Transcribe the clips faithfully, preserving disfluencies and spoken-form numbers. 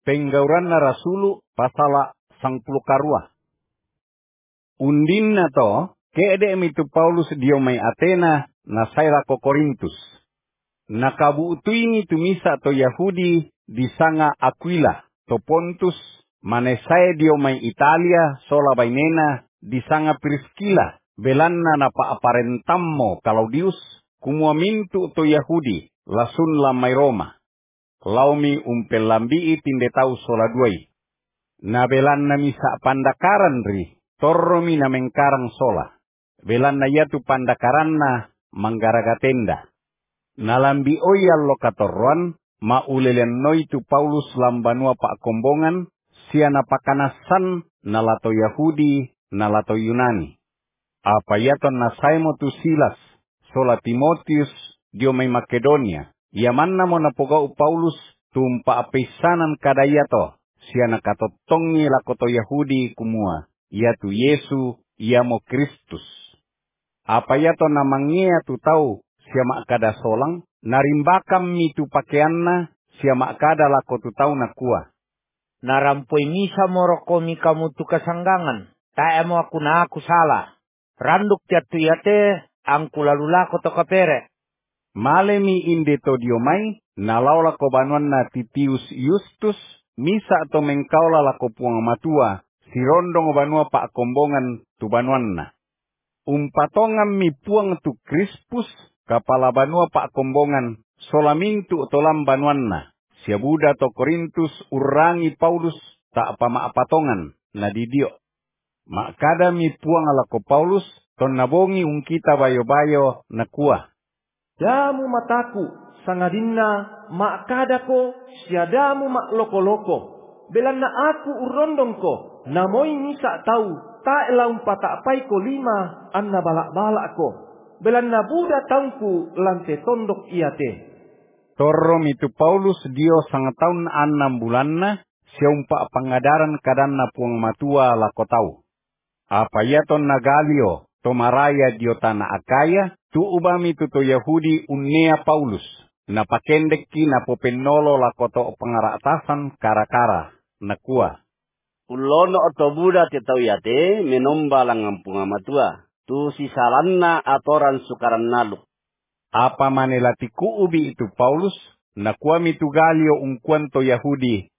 Penggauran na rasulu pasala sangpuluh karua. Undin na to, keede mitu Paulus dio may Athena na sayra ko Korintus. Nakabuutuin itu misa to Yahudi di sanga Aquila, to Pontus, manesae dio may Italia, sola bainena, di sanga Priscila, belanna na paaparentammo Claudius, kumuamintu to Yahudi, lasun lamay Roma. Laumi umpel lambii tinde tau sola duay. Na belan na misa pandakaran ri, torromi na mengkarang sola. Belan na yatu pandakaran na manggaragatenda. Nalambi oyal lo katorroan, maulelen no itu Paulus lambanua pak kombongan, sia napakanasan nalato Yahudi, nalato Yunani. Apa yaton nasaimo tu Silas, sola Timotius, dio may Makedonia. Yaman na mo napogao Paulus, tumpa apisanan kadayato, siya nakatotongi lakoto Yahudi kumua, yatu Yesu, yamo Kristus. Apa yato namangia tu tau, siya makada solang, narimbakam mitu pakeanna, siya makada lakotu tau nakua. Narampoy misa moroko mi kamu tu kasanggangan, tae mo aku na aku salah. Randuk tiatu yate, angku lalu lako to kapere. Malemi indeto diomai, nalaula ko banuan na Titius Justus, misa atau mengkaula lako puang matua, si rondong banua pak kombongan tu banuan na. Umpatongan mi puang tu Crispus, kapala banua pak kombongan, solamintu tolam banuan na. Sia Buda to Korintus urangi Paulus, tak apa maapatongan, na didio. Makada mi puang alako Paulus, ton nabongi ungkita bayo-bayo na kuah. Damu mataku, sangadinna makadako, siadamu mak loko-loko. Belanna aku urondongko, namoi misa tau, ta elaum patak pai ko lima, anna balak-balak ko. Belanna Buda taungku lante tondok iate. Torrom itu Paulus dio sangat tahun enam bulanna, siumpa pengadaran kadanna puang matua lako tau. Apa yaton nagalio, tomaraya dio tanah Akaya, tu ubami tu to Yahudi unnea Paulus. Napakendeki napopenolo lakoto pengaratasan kara-kara, nakua. Ulono oto Buda te tau yate, menomba langampunga matua. Tu sisalanna atoran sukaran naluk. Apa manelatiku ubi itu Paulus, nakua mitu galio ungkuan to Yahudi.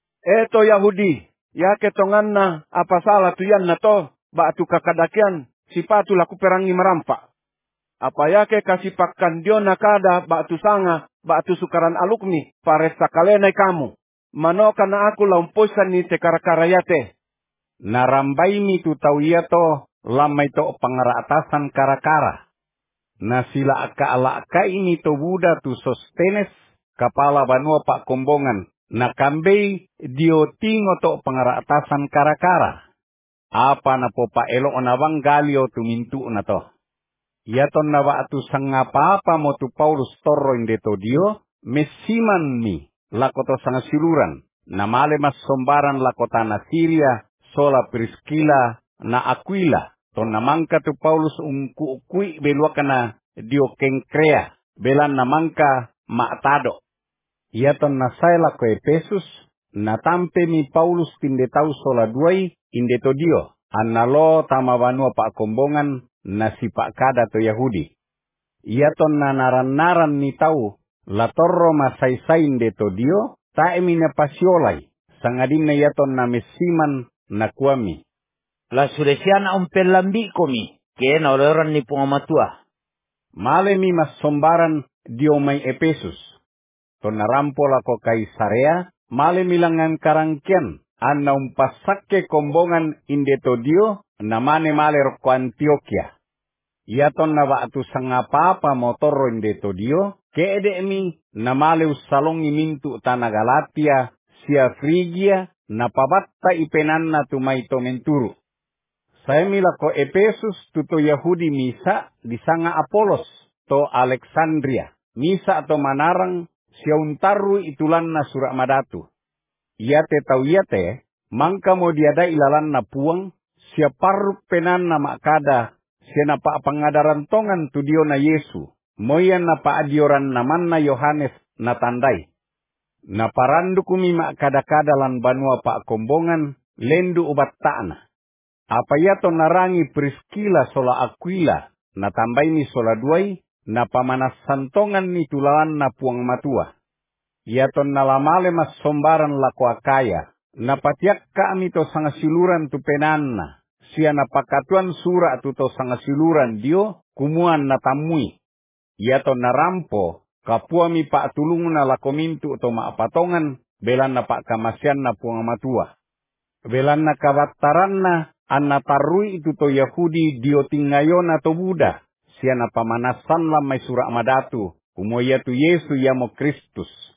Eto Yahudi, ya ketonganna apa salah tu yan na to, ba tu kakadakian, sipatu laku perangi merampak. Apa yake kasipakan dio nakada batu sanga, batu sukaran alukni, paresta kalenai kamu. Mano kana aku laumposan ni te karakarayate. Narambai mi tu tau yato, lamai to pangaratasan karakara. Nasila aka-ala-aka ini to Buda tu Sostenes, kapala banua pak kombongan. Nakambei dio tingo to pangaratasan karakara. Apa na po pa elo onabang galio tu mintu na to. Yaton na ba atu sangapa mo tu Paulus torro indeto dio, mesiman mi, lakoto sanga siluran, na male mas sombaran lakota na Syria, sola Priscila, na Aquila, ton namangka tu Paulus ungku ukui beluaka na dio Kenkrea, belan namangka maatado. Yaton na sayla ko Epesus, na tampe mi Paulus tindetau sola duai, indeto dio, analo tamabanua pa kombongan, na si Pak Kada to Yahudi. Iaton na naran-naran ni tau, la torro masaysayin de to dio, tae mina pasiolay, sangadin na iaton na mesiman na kuami. La suresiana umpel lambi komi, ke na oloran ni pungamatua. Male mi mas sombaran dio may Epesus. To narampo lako Kaisarea, male milangan karangkian, anna umpasakke kombongan indeto dio, namane male roko Antioquia. Iaton na ba atu sangapa motorro indeto dio, keede mi namale usalong imintu tanah Galatia, sia Frigia, napabatta ipenan na tumaito menturu. Saya milako Epesus tuto Yahudi misa di sanga Apolos to Alexandria, misa atau manarang sia untaru itulan na surak madatu. Iate tau iate, mangka mo diada ilalan na puang, sia paruk penan na makada, sia napa pangadaran tongan tu dio na Yesu, moyan napa adioran naman na Yohanes na tandai. Na parandu kumi mak kada-kada lan banua pak kombongan, lendu ubat ta'na. Apa ya to narangi Priskila sola Aquila, na tambaini sola duai, na pamanas santongan ni tulawan na puang matua. Ya to nalamale mas sombaran lako akaya, na patiak kami to sangasiluran tu penanna, sia na pakatuan sura tu to sangasiluran dio, kumuan na tamui. Ya to narampo, kapua mi pak tulung na lako mintu to maapatongan, belan na pak kamasian na puang matua. Belan na kabataran na, anna tarui itu to Yahudi dio tingayona to Buddha, siana pamanasan lamay sura madatu, kumoya tu Yesu yamo Kristus.